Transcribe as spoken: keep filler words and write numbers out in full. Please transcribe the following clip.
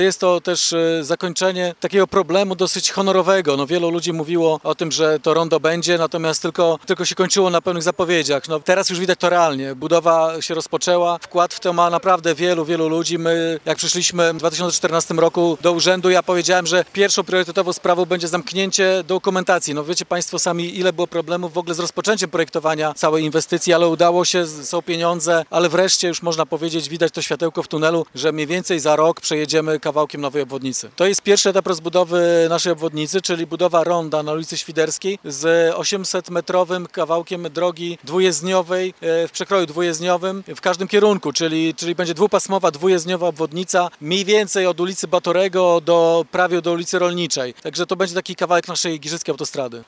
Jest to też e, zakończenie takiego problemu dosyć honorowego. No, wielu ludzi mówiło o tym, że to rondo będzie, natomiast tylko, tylko się kończyło na pełnych zapowiedziach. No, teraz już widać to realnie. Budowa się rozpoczęła. Wkład w to ma naprawdę wielu, wielu ludzi. My, jak przyszliśmy w dwa tysiące czternastym roku do urzędu, ja powiedziałem, że pierwszą priorytetową sprawą będzie zamknięcie dokumentacji. No wiecie Państwo sami, ile było problemów w ogóle z rozpoczęciem projektowania całej inwestycji, ale udało się, są pieniądze, ale wreszcie już można powiedzieć, widać to światełko w tunelu, że mniej więcej za rok przejedziemy kawałkiem nowej obwodnicy. To jest pierwszy etap rozbudowy naszej obwodnicy, czyli budowa ronda na ulicy Świderskiej z osiemsetmetrowym kawałkiem drogi dwujezdniowej w przekroju dwujezdniowym w każdym kierunku, czyli, czyli będzie dwupasmowa, dwujezdniowa obwodnica mniej więcej od ulicy Batorego do prawie do ulicy Rolniczej. Także to będzie taki kawałek naszej giżyckiej autostrady.